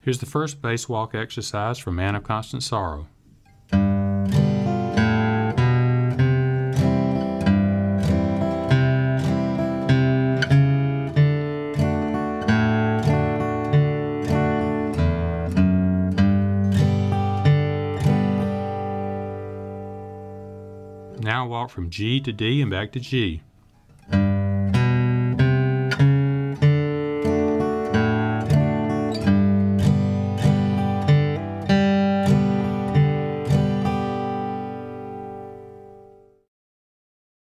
Here's the first bass walk exercise from Man of Constant Sorrow. Now walk from G to D and back to G.